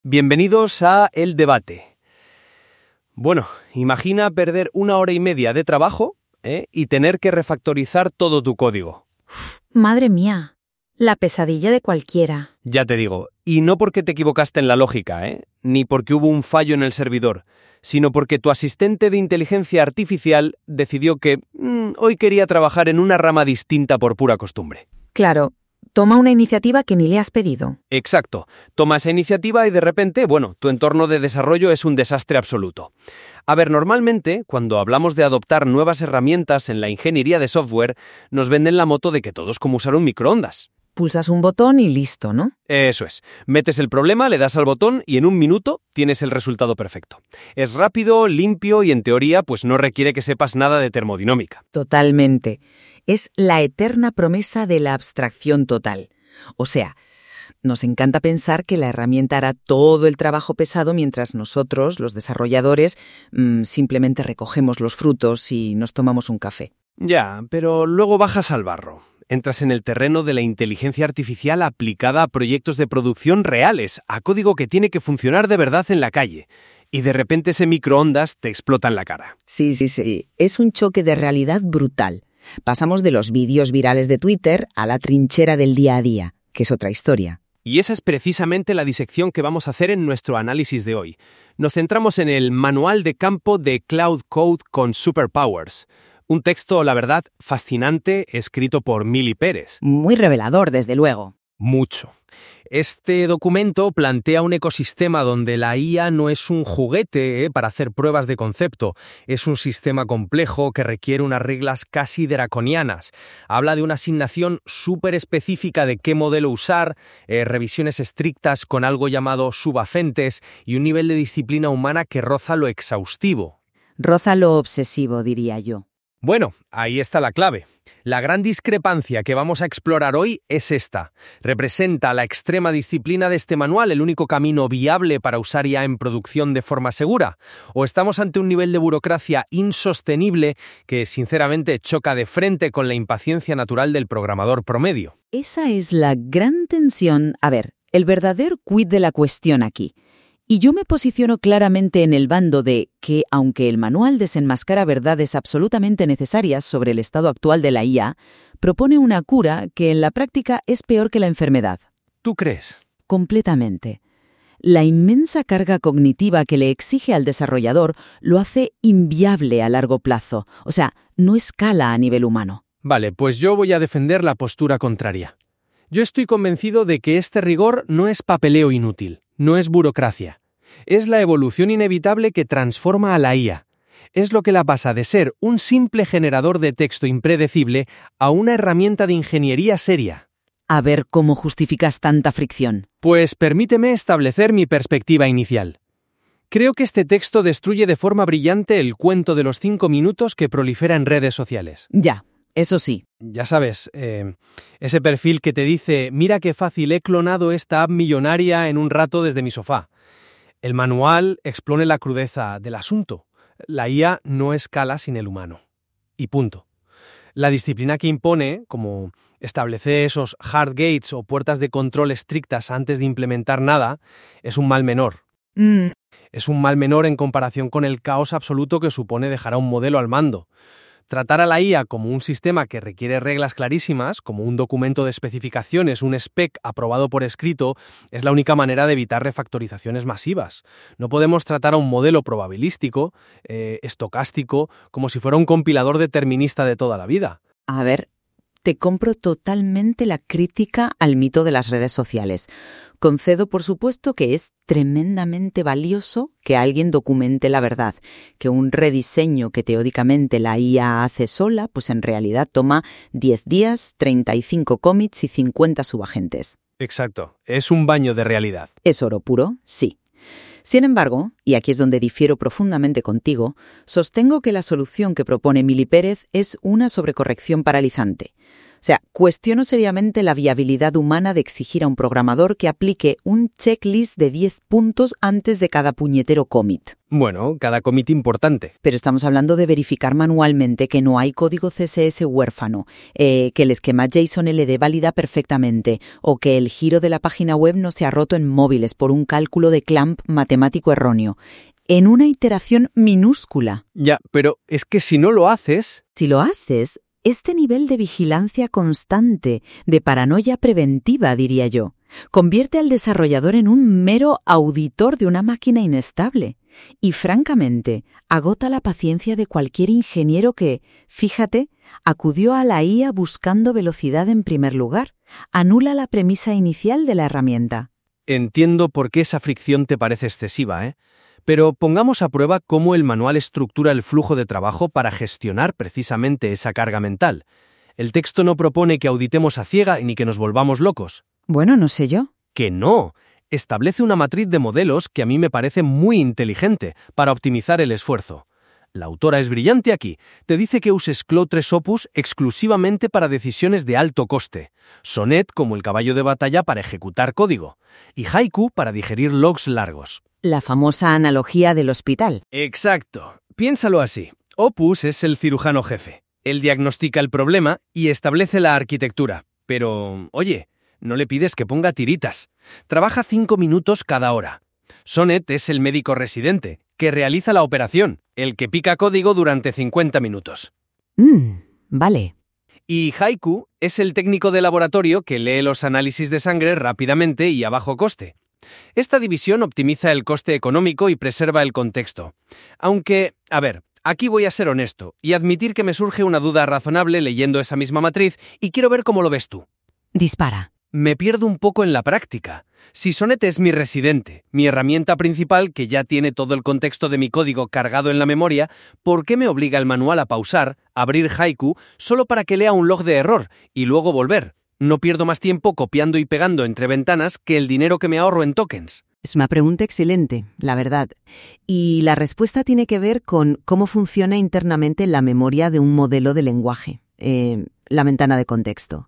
Bienvenidos a El Debate. Bueno, imagina perder 1 hora y media de trabajo y tener que refactorizar todo tu código. Madre mía, la pesadilla de cualquiera. Ya te digo, y no porque te equivocaste en la lógica, ni porque hubo un fallo en el servidor, sino porque tu asistente de inteligencia artificial decidió que hoy quería trabajar en una rama distinta por pura costumbre. Claro, toma una iniciativa que ni le has pedido. Exacto. Toma esa iniciativa y de repente, tu entorno de desarrollo es un desastre absoluto. A ver, normalmente, cuando hablamos de adoptar nuevas herramientas en la ingeniería de software, nos venden la moto de que todo es como usar un microondas. Pulsas un botón y listo, ¿no? Eso es. Metes el problema, le das al botón y en 1 minuto tienes el resultado perfecto. Es rápido, limpio y en teoría no requiere que sepas nada de termodinámica. Totalmente. Es la eterna promesa de la abstracción total. O sea, nos encanta pensar que la herramienta hará todo el trabajo pesado mientras nosotros, los desarrolladores, simplemente recogemos los frutos y nos tomamos un café. Ya, pero luego bajas al barro. Entras en el terreno de la inteligencia artificial aplicada a proyectos de producción reales, a código que tiene que funcionar de verdad en la calle. Y de repente ese microondas te explota en la cara. Sí. Es un choque de realidad brutal. Pasamos de los vídeos virales de Twitter a la trinchera del día a día, que es otra historia. Y esa es precisamente la disección que vamos a hacer en nuestro análisis de hoy. Nos centramos en el manual de campo de Cloud Code con Superpowers. Un texto, la verdad, fascinante, escrito por Mili Pérez. Muy revelador, desde luego. Mucho. Este documento plantea un ecosistema donde la IA no es un juguete para hacer pruebas de concepto, es un sistema complejo que requiere unas reglas casi draconianas. Habla de una asignación súper específica de qué modelo usar, revisiones estrictas con algo llamado subagentes y un nivel de disciplina humana que roza lo exhaustivo. Roza lo obsesivo, diría yo. Bueno, ahí está la clave. La gran discrepancia que vamos a explorar hoy es esta. ¿Representa la extrema disciplina de este manual el único camino viable para usar IA en producción de forma segura? ¿O estamos ante un nivel de burocracia insostenible que, sinceramente, choca de frente con la impaciencia natural del programador promedio? Esa es la gran tensión. A ver, el verdadero quid de la cuestión aquí. Y yo me posiciono claramente en el bando de que, aunque el manual desenmascara verdades absolutamente necesarias sobre el estado actual de la IA, propone una cura que en la práctica es peor que la enfermedad. ¿Tú crees? Completamente. La inmensa carga cognitiva que le exige al desarrollador lo hace inviable a largo plazo. O sea, no escala a nivel humano. Vale, pues yo voy a defender la postura contraria. Yo estoy convencido de que este rigor no es papeleo inútil, no es burocracia. Es la evolución inevitable que transforma a la IA. Es lo que la pasa de ser un simple generador de texto impredecible a una herramienta de ingeniería seria. A ver cómo justificas tanta fricción. Pues permíteme establecer mi perspectiva inicial. Creo que este texto destruye de forma brillante el cuento de los 5 minutos que prolifera en redes sociales. Ya, eso sí. Ya sabes, ese perfil que te dice, mira qué fácil he clonado esta app millonaria en un rato desde mi sofá. El manual expone la crudeza del asunto. La IA no escala sin el humano. Y punto. La disciplina que impone, como establecer esos hard gates o puertas de control estrictas antes de implementar nada, es un mal menor. Es un mal menor en comparación con el caos absoluto que supone dejar a un modelo al mando. Tratar a la IA como un sistema que requiere reglas clarísimas, como un documento de especificaciones, un spec aprobado por escrito, es la única manera de evitar refactorizaciones masivas. No podemos tratar a un modelo probabilístico, estocástico, como si fuera un compilador determinista de toda la vida. A ver, te compro totalmente la crítica al mito de las redes sociales. Concedo, por supuesto, que es tremendamente valioso que alguien documente la verdad, que un rediseño que teóricamente la IA hace sola, pues en realidad toma 10 días, 35 commits y 50 subagentes. Exacto, es un baño de realidad. ¿Es oro puro? Sí. Sin embargo, y aquí es donde difiero profundamente contigo, sostengo que la solución que propone Mili Pérez es una sobrecorrección paralizante. O sea, cuestiono seriamente la viabilidad humana de exigir a un programador que aplique un checklist de 10 puntos antes de cada puñetero commit. Bueno, cada commit importante. Pero estamos hablando de verificar manualmente que no hay código CSS huérfano, que el esquema JSON-LD valida perfectamente o que el giro de la página web no se ha roto en móviles por un cálculo de clamp matemático erróneo. En una iteración minúscula. Ya, pero es que si no lo haces... Si lo haces, este nivel de vigilancia constante, de paranoia preventiva, diría yo, convierte al desarrollador en un mero auditor de una máquina inestable y, francamente, agota la paciencia de cualquier ingeniero que, fíjate, acudió a la IA buscando velocidad en primer lugar. Anula la premisa inicial de la herramienta. Entiendo por qué esa fricción te parece excesiva, ¿eh? Pero pongamos a prueba cómo el manual estructura el flujo de trabajo para gestionar precisamente esa carga mental. El texto no propone que auditemos a ciega ni que nos volvamos locos. Bueno, no sé yo. ¡Que no! Establece una matriz de modelos que a mí me parece muy inteligente para optimizar el esfuerzo. La autora es brillante aquí. Te dice que uses Claude 3 Opus exclusivamente para decisiones de alto coste, Sonnet como el caballo de batalla para ejecutar código, y Haiku para digerir logs largos. La famosa analogía del hospital. Exacto. Piénsalo así. Opus es el cirujano jefe. Él diagnostica el problema y establece la arquitectura. Pero, oye, no le pides que ponga tiritas. Trabaja 5 minutos cada hora. Sonnet es el médico residente, que realiza la operación, el que pica código durante 50 minutos. Vale. Y Haiku es el técnico de laboratorio que lee los análisis de sangre rápidamente y a bajo coste. Esta división optimiza el coste económico y preserva el contexto. Aunque, a ver, aquí voy a ser honesto y admitir que me surge una duda razonable leyendo esa misma matriz y quiero ver cómo lo ves tú. Dispara. Me pierdo un poco en la práctica. Si Sonnet es mi residente, mi herramienta principal que ya tiene todo el contexto de mi código cargado en la memoria, ¿por qué me obliga el manual a pausar, abrir Haiku, solo para que lea un log de error y luego volver? No pierdo más tiempo copiando y pegando entre ventanas que el dinero que me ahorro en tokens. Es una pregunta excelente, la verdad. Y la respuesta tiene que ver con cómo funciona internamente la memoria de un modelo de lenguaje, la ventana de contexto.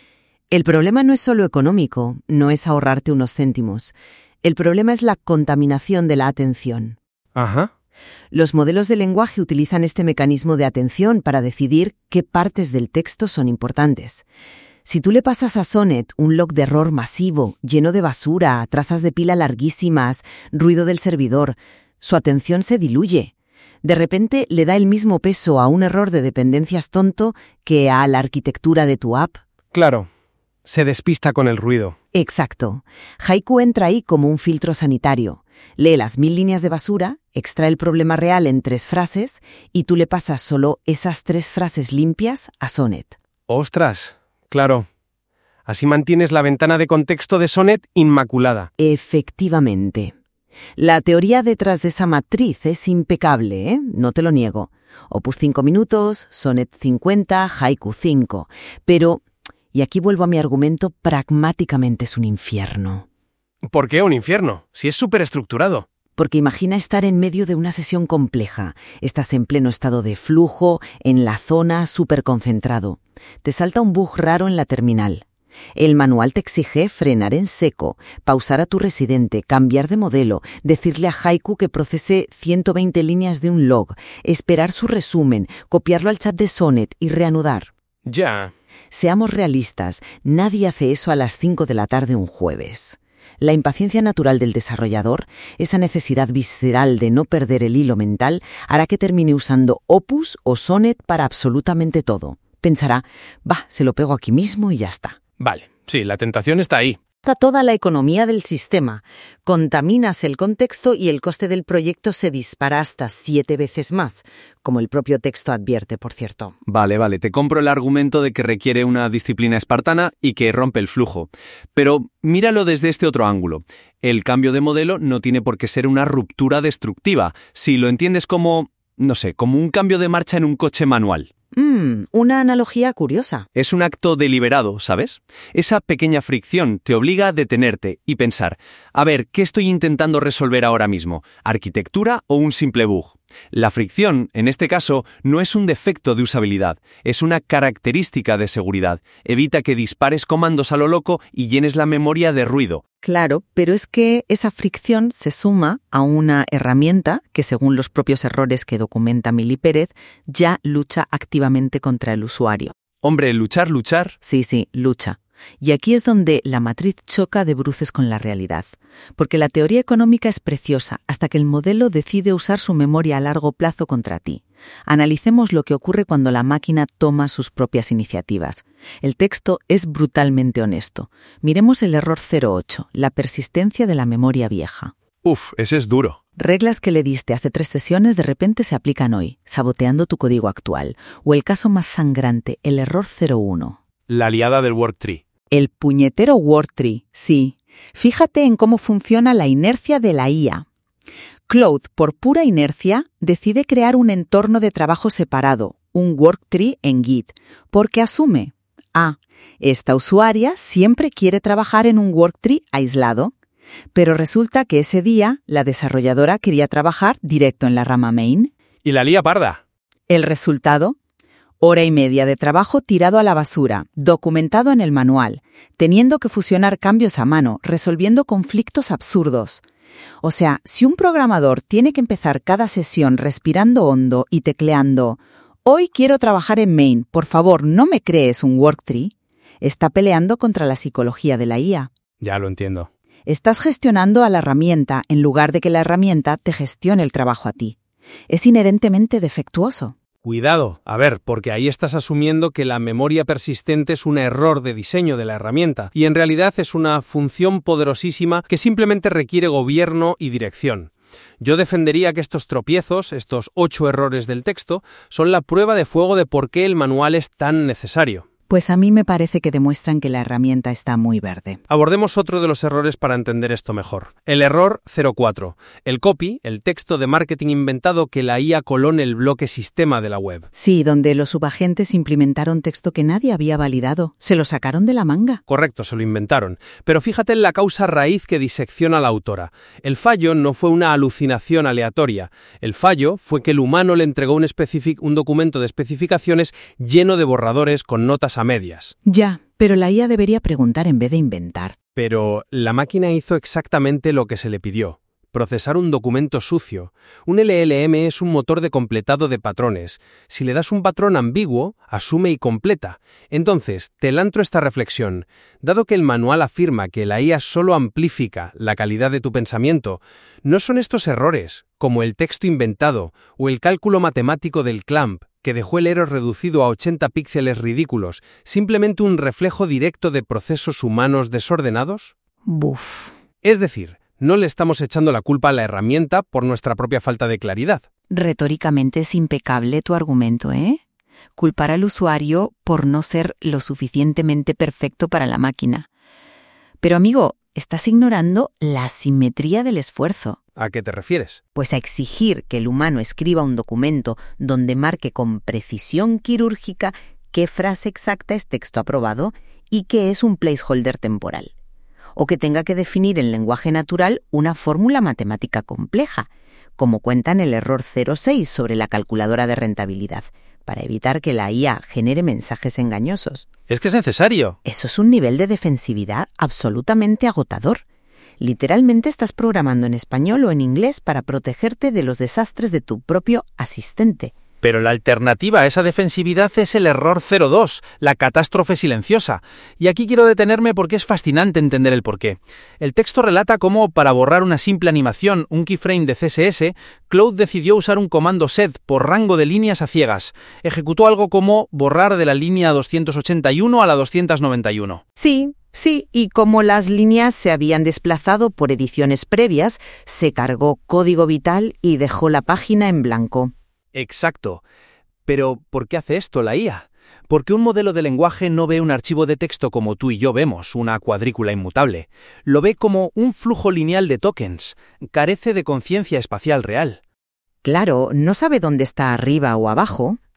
El problema no es solo económico, no es ahorrarte unos céntimos. El problema es la contaminación de la atención. Ajá. Los modelos de lenguaje utilizan este mecanismo de atención para decidir qué partes del texto son importantes. Si tú le pasas a Sonnet un log de error masivo, lleno de basura, trazas de pila larguísimas, ruido del servidor, su atención se diluye. De repente le da el mismo peso a un error de dependencias tonto que a la arquitectura de tu app. Claro. Se despista con el ruido. Exacto. Haiku entra ahí como un filtro sanitario. Lee las 1000 líneas de basura, extrae el problema real en 3 frases y tú le pasas solo esas 3 frases limpias a Sonnet. ¡Ostras! Claro. Así mantienes la ventana de contexto de Sonnet inmaculada. Efectivamente. La teoría detrás de esa matriz es impecable, ¿eh? No te lo niego. Opus 5 minutos, Sonnet 50, Haiku 5. Pero... y aquí vuelvo a mi argumento, pragmáticamente es un infierno. ¿Por qué un infierno? Si es súper estructurado. Porque imagina estar en medio de una sesión compleja. Estás en pleno estado de flujo, en la zona, súper concentrado. Te salta un bug raro en la terminal. El manual te exige frenar en seco, pausar a tu residente, cambiar de modelo, decirle a Haiku que procese 120 líneas de un log, esperar su resumen, copiarlo al chat de Sonnet y reanudar. Ya. Seamos realistas, nadie hace eso a las 5 de la tarde un jueves. La impaciencia natural del desarrollador, esa necesidad visceral de no perder el hilo mental, hará que termine usando Opus o Sonnet para absolutamente todo. Pensará, se lo pego aquí mismo y ya está. Vale, sí, la tentación está ahí. Está toda la economía del sistema. Contaminas el contexto y el coste del proyecto se dispara hasta 7 veces más, como el propio texto advierte, por cierto. Vale, te compro el argumento de que requiere una disciplina espartana y que rompe el flujo. Pero míralo desde este otro ángulo. El cambio de modelo no tiene por qué ser una ruptura destructiva, si lo entiendes como, como un cambio de marcha en un coche manual. Una analogía curiosa. Es un acto deliberado, ¿sabes? Esa pequeña fricción te obliga a detenerte y pensar, a ver, ¿qué estoy intentando resolver ahora mismo? ¿Arquitectura o un simple bug? La fricción, en este caso, no es un defecto de usabilidad, es una característica de seguridad. Evita que dispares comandos a lo loco y llenes la memoria de ruido. Claro, pero es que esa fricción se suma a una herramienta que, según los propios errores que documenta Mili Pérez, ya lucha activamente contra el usuario. Hombre, luchar. Sí, lucha. Y aquí es donde la matriz choca de bruces con la realidad. Porque la teoría económica es preciosa hasta que el modelo decide usar su memoria a largo plazo contra ti. Analicemos lo que ocurre cuando la máquina toma sus propias iniciativas. El texto es brutalmente honesto. Miremos el error 08, la persistencia de la memoria vieja. Ese es duro. Reglas que le diste hace 3 sesiones de repente se aplican hoy, saboteando tu código actual. O el caso más sangrante, el error 01. La liada del worktree. El puñetero worktree, sí. Fíjate en cómo funciona la inercia de la IA. Claude, por pura inercia, decide crear un entorno de trabajo separado, un worktree en Git, porque asume, esta usuaria siempre quiere trabajar en un worktree aislado, pero resulta que ese día la desarrolladora quería trabajar directo en la rama main. Y la lía parda. El resultado: 1 hora y media de trabajo tirado a la basura, documentado en el manual, teniendo que fusionar cambios a mano, resolviendo conflictos absurdos. O sea, si un programador tiene que empezar cada sesión respirando hondo y tecleando «Hoy quiero trabajar en main, por favor, no me crees un worktree», está peleando contra la psicología de la IA. Ya lo entiendo. Estás gestionando a la herramienta en lugar de que la herramienta te gestione el trabajo a ti. Es inherentemente defectuoso. Cuidado, porque ahí estás asumiendo que la memoria persistente es un error de diseño de la herramienta y en realidad es una función poderosísima que simplemente requiere gobierno y dirección. Yo defendería que estos tropiezos, estos 8 errores del texto, son la prueba de fuego de por qué el manual es tan necesario. Pues a mí me parece que demuestran que la herramienta está muy verde. Abordemos otro de los errores para entender esto mejor. El error 04. El copy, el texto de marketing inventado que la IA coló en el bloque sistema de la web. Sí, donde los subagentes implementaron texto que nadie había validado. Se lo sacaron de la manga. Correcto, se lo inventaron. Pero fíjate en la causa raíz que disecciona la autora. El fallo no fue una alucinación aleatoria. El fallo fue que el humano le entregó un documento de especificaciones lleno de borradores con notas a medias. Ya, pero la IA debería preguntar en vez de inventar. Pero la máquina hizo exactamente lo que se le pidió: procesar un documento sucio. Un LLM es un motor de completado de patrones. Si le das un patrón ambiguo, asume y completa. Entonces, te lanzo esta reflexión. Dado que el manual afirma que la IA solo amplifica la calidad de tu pensamiento, ¿no son estos errores, como el texto inventado o el cálculo matemático del clamp, que dejó el error reducido a 80 píxeles ridículos, simplemente un reflejo directo de procesos humanos desordenados? Buf. Es decir, no le estamos echando la culpa a la herramienta por nuestra propia falta de claridad. Retóricamente es impecable tu argumento, ¿eh? Culpar al usuario por no ser lo suficientemente perfecto para la máquina. Pero amigo, estás ignorando la simetría del esfuerzo. ¿A qué te refieres? Pues a exigir que el humano escriba un documento donde marque con precisión quirúrgica qué frase exacta es texto aprobado y qué es un placeholder temporal. O que tenga que definir en lenguaje natural una fórmula matemática compleja, como cuenta en el error 06 sobre la calculadora de rentabilidad, para evitar que la IA genere mensajes engañosos. Es que es necesario. Eso es un nivel de defensividad absolutamente agotador. Literalmente estás programando en español o en inglés para protegerte de los desastres de tu propio asistente. Pero la alternativa a esa defensividad es el error 02, la catástrofe silenciosa. Y aquí quiero detenerme porque es fascinante entender el porqué. El texto relata cómo, para borrar una simple animación, un keyframe de CSS, Claude decidió usar un comando set por rango de líneas a ciegas. Ejecutó algo como borrar de la línea 281 a la 291. Sí, y como las líneas se habían desplazado por ediciones previas, se cargó código vital y dejó la página en blanco. Exacto. Pero, ¿por qué hace esto la IA? Porque un modelo de lenguaje no ve un archivo de texto como tú y yo vemos, una cuadrícula inmutable. Lo ve como un flujo lineal de tokens. Carece de conciencia espacial real. Claro, no sabe dónde está arriba o abajo.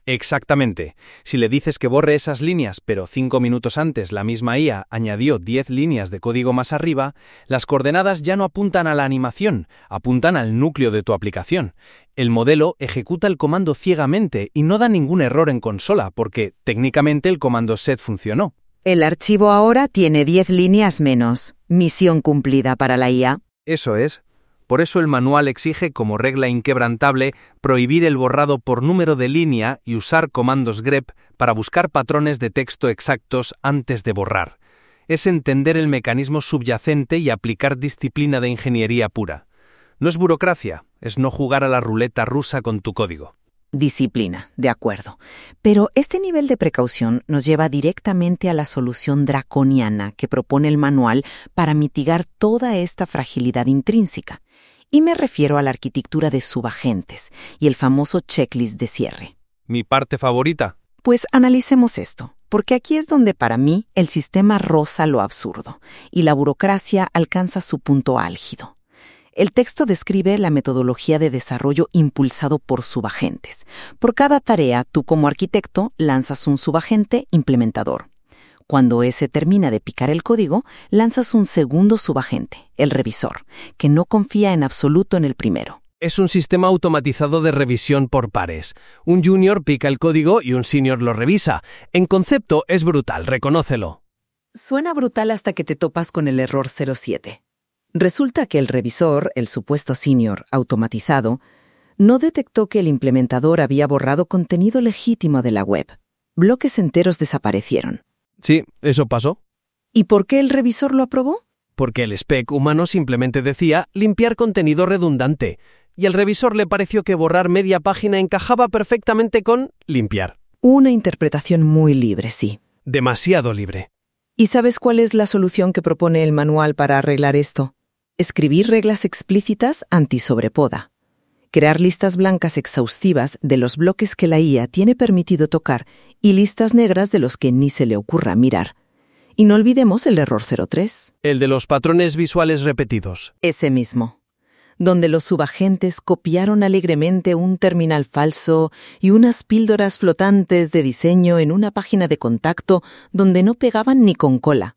Exactamente. Si le dices que borre esas líneas, pero 5 minutos antes la misma IA añadió 10 líneas de código más arriba, las coordenadas ya no apuntan a la animación, apuntan al núcleo de tu aplicación. El modelo ejecuta el comando ciegamente y no da ningún error en consola, porque técnicamente el comando set funcionó. El archivo ahora tiene 10 líneas menos. Misión cumplida para la IA. Eso es. Por eso el manual exige como regla inquebrantable prohibir el borrado por número de línea y usar comandos grep para buscar patrones de texto exactos antes de borrar. Es entender el mecanismo subyacente y aplicar disciplina de ingeniería pura. No es burocracia, es no jugar a la ruleta rusa con tu código. Disciplina, de acuerdo. Pero este nivel de precaución nos lleva directamente a la solución draconiana que propone el manual para mitigar toda esta fragilidad intrínseca. Y me refiero a la arquitectura de subagentes y el famoso checklist de cierre. ¿Mi parte favorita? Pues analicemos esto, porque aquí es donde para mí el sistema roza lo absurdo y la burocracia alcanza su punto álgido. El texto describe la metodología de desarrollo impulsado por subagentes. Por cada tarea, tú como arquitecto lanzas un subagente implementador. Cuando ese termina de picar el código, lanzas un segundo subagente, el revisor, que no confía en absoluto en el primero. Es un sistema automatizado de revisión por pares. Un junior pica el código y un senior lo revisa. En concepto es brutal, reconócelo. Suena brutal hasta que te topas con el error 07. Resulta que el revisor, el supuesto senior automatizado, no detectó que el implementador había borrado contenido legítimo de la web. Bloques enteros desaparecieron. Sí, eso pasó. ¿Y por qué el revisor lo aprobó? Porque el spec humano simplemente decía limpiar contenido redundante, y al revisor le pareció que borrar media página encajaba perfectamente con limpiar. Una interpretación muy libre, sí. Demasiado libre. ¿Y sabes cuál es la solución que propone el manual para arreglar esto? Escribir reglas explícitas anti-sobrepoda. Crear listas blancas exhaustivas de los bloques que la IA tiene permitido tocar y listas negras de los que ni se le ocurra mirar. Y no olvidemos el error 03. El de los patrones visuales repetidos. Ese mismo. Donde los subagentes copiaron alegremente un terminal falso y unas píldoras flotantes de diseño en una página de contacto donde no pegaban ni con cola.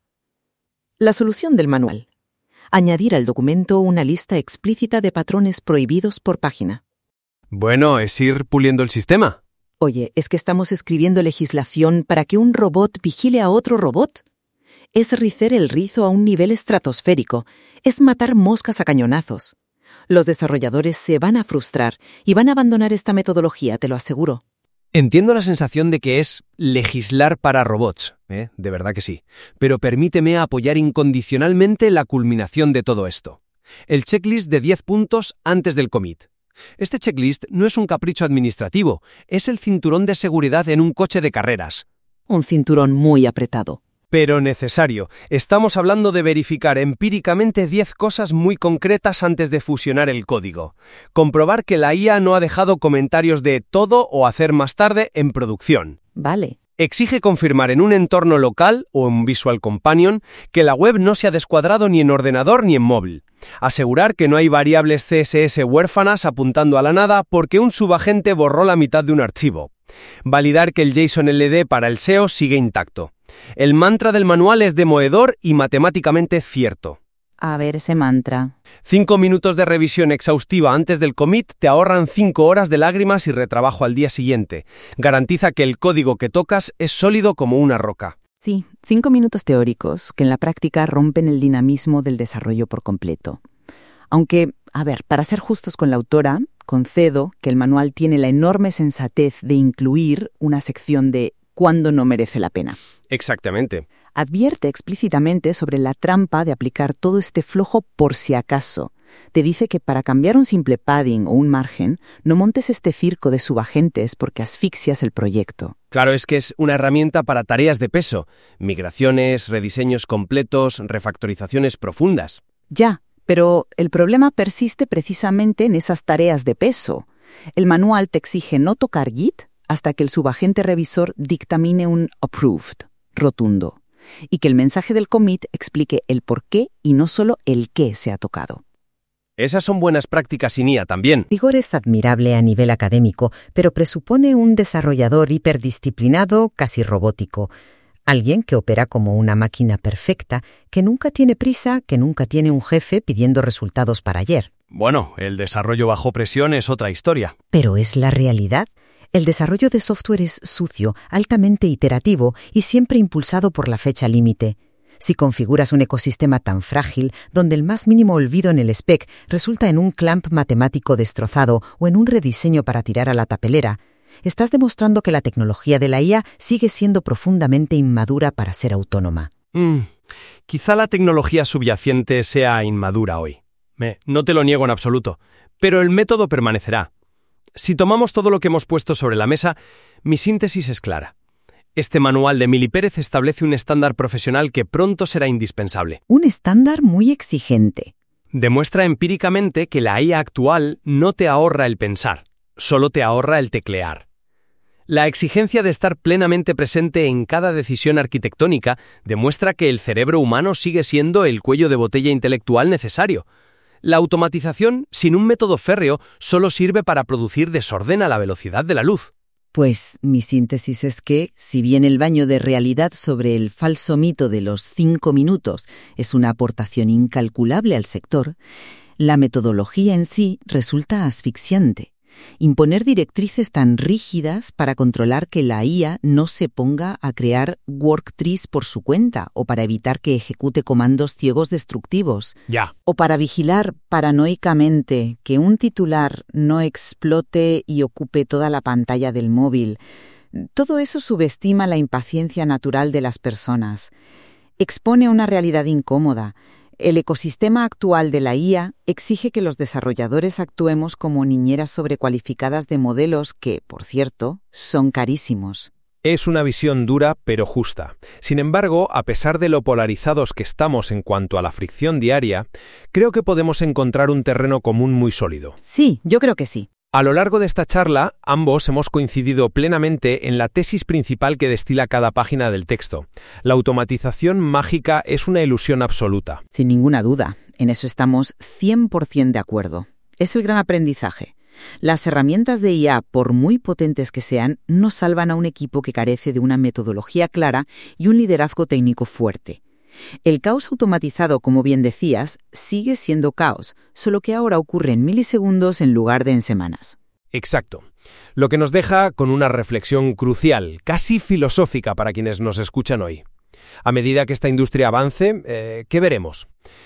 La solución del manual. Añadir al documento una lista explícita de patrones prohibidos por página. Bueno, es ir puliendo el sistema. Oye, ¿es que estamos escribiendo legislación para que un robot vigile a otro robot? Es ricer el rizo a un nivel estratosférico. Es matar moscas a cañonazos. Los desarrolladores se van a frustrar y van a abandonar esta metodología, te lo aseguro. Entiendo la sensación de que es legislar para robots, de verdad que sí, pero permíteme apoyar incondicionalmente la culminación de todo esto. El checklist de 10 puntos antes del commit. Este checklist no es un capricho administrativo, es el cinturón de seguridad en un coche de carreras. Un cinturón muy apretado. Pero necesario. Estamos hablando de verificar empíricamente 10 cosas muy concretas antes de fusionar el código. Comprobar que la IA no ha dejado comentarios de todo o hacer más tarde en producción. Vale. Exige confirmar en un entorno local o en Visual Companion que la web no se ha descuadrado ni en ordenador ni en móvil. Asegurar que no hay variables CSS huérfanas apuntando a la nada porque un subagente borró la mitad de un archivo. Validar que el JSON-LD para el SEO sigue intacto. El mantra del manual es demoledor y matemáticamente cierto. A ver ese mantra. 5 minutos de revisión exhaustiva antes del commit te ahorran 5 horas de lágrimas y retrabajo al día siguiente. Garantiza que el código que tocas es sólido como una roca. Sí, 5 minutos teóricos que en la práctica rompen el dinamismo del desarrollo por completo. Aunque, para ser justos con la autora, concedo que el manual tiene la enorme sensatez de incluir una sección de «cuándo no merece la pena». Exactamente. Advierte explícitamente sobre la trampa de aplicar todo este flojo por si acaso. Te dice que para cambiar un simple padding o un margen, no montes este circo de subagentes porque asfixias el proyecto. Claro, es que es una herramienta para tareas de peso. Migraciones, rediseños completos, refactorizaciones profundas. Ya, pero el problema persiste precisamente en esas tareas de peso. El manual te exige no tocar Git hasta que el subagente revisor dictamine un approved rotundo y que el mensaje del commit explique el por qué y no solo el qué se ha tocado. Esas son buenas prácticas sin IA también. Rigor es admirable a nivel académico, pero presupone un desarrollador hiperdisciplinado, casi robótico. Alguien que opera como una máquina perfecta, que nunca tiene prisa, que nunca tiene un jefe pidiendo resultados para ayer. Bueno, el desarrollo bajo presión es otra historia. Pero es la realidad. El desarrollo de software es sucio, altamente iterativo y siempre impulsado por la fecha límite. Si configuras un ecosistema tan frágil, donde el más mínimo olvido en el spec resulta en un clamp matemático destrozado o en un rediseño para tirar a la papelera, estás demostrando que la tecnología de la IA sigue siendo profundamente inmadura para ser autónoma. Quizá la tecnología subyacente sea inmadura hoy. No te lo niego en absoluto, pero el método permanecerá. Si tomamos todo lo que hemos puesto sobre la mesa, mi síntesis es clara. Este manual de Mili Pérez establece un estándar profesional que pronto será indispensable. Un estándar muy exigente. Demuestra empíricamente que la IA actual no te ahorra el pensar, solo te ahorra el teclear. La exigencia de estar plenamente presente en cada decisión arquitectónica demuestra que el cerebro humano sigue siendo el cuello de botella intelectual necesario. La automatización, sin un método férreo, solo sirve para producir desorden a la velocidad de la luz. Pues mi síntesis es que, si bien el baño de realidad sobre el falso mito de los 5 minutos es una aportación incalculable al sector, la metodología en sí resulta asfixiante. Imponer directrices tan rígidas para controlar que la IA no se ponga a crear worktrees por su cuenta o para evitar que ejecute comandos ciegos destructivos. Ya. O para vigilar paranoicamente que un titular no explote y ocupe toda la pantalla del móvil. Todo eso subestima la impaciencia natural de las personas. Expone una realidad incómoda. El ecosistema actual de la IA exige que los desarrolladores actuemos como niñeras sobrecualificadas de modelos que, por cierto, son carísimos. Es una visión dura pero justa. Sin embargo, a pesar de lo polarizados que estamos en cuanto a la fricción diaria, creo que podemos encontrar un terreno común muy sólido. Sí, yo creo que sí. A lo largo de esta charla, ambos hemos coincidido plenamente en la tesis principal que destila cada página del texto. La automatización mágica es una ilusión absoluta. Sin ninguna duda, en eso estamos 100% de acuerdo. Es el gran aprendizaje. Las herramientas de IA, por muy potentes que sean, no salvan a un equipo que carece de una metodología clara y un liderazgo técnico fuerte. El caos automatizado, como bien decías, sigue siendo caos, solo que ahora ocurre en milisegundos en lugar de en semanas. Exacto. Lo que nos deja con una reflexión crucial, casi filosófica para quienes nos escuchan hoy. A medida que esta industria avance, ¿qué veremos?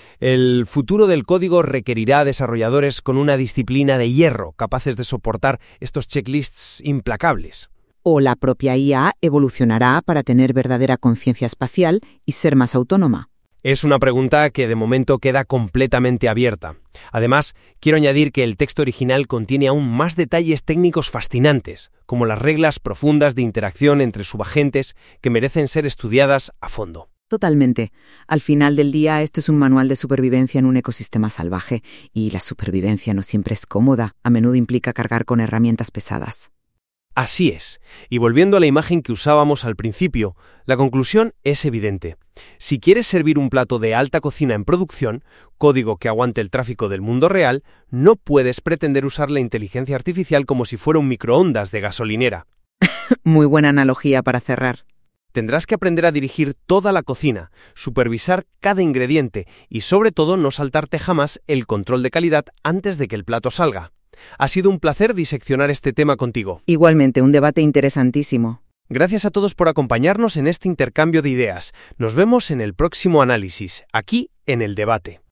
El futuro del código requerirá desarrolladores con una disciplina de hierro, capaces de soportar estos checklists implacables. O la propia IA evolucionará para tener verdadera conciencia espacial y ser más autónoma. Es una pregunta que de momento queda completamente abierta. Además, quiero añadir que el texto original contiene aún más detalles técnicos fascinantes, como las reglas profundas de interacción entre subagentes que merecen ser estudiadas a fondo. Totalmente. Al final del día, esto es un manual de supervivencia en un ecosistema salvaje, y la supervivencia no siempre es cómoda, a menudo implica cargar con herramientas pesadas. Así es. Y volviendo a la imagen que usábamos al principio, la conclusión es evidente. Si quieres servir un plato de alta cocina en producción, código que aguante el tráfico del mundo real, no puedes pretender usar la inteligencia artificial como si fuera un microondas de gasolinera. Muy buena analogía para cerrar. Tendrás que aprender a dirigir toda la cocina, supervisar cada ingrediente y sobre todo no saltarte jamás el control de calidad antes de que el plato salga. Ha sido un placer diseccionar este tema contigo. Igualmente, un debate interesantísimo. Gracias a todos por acompañarnos en este intercambio de ideas. Nos vemos en el próximo análisis, aquí en El Debate.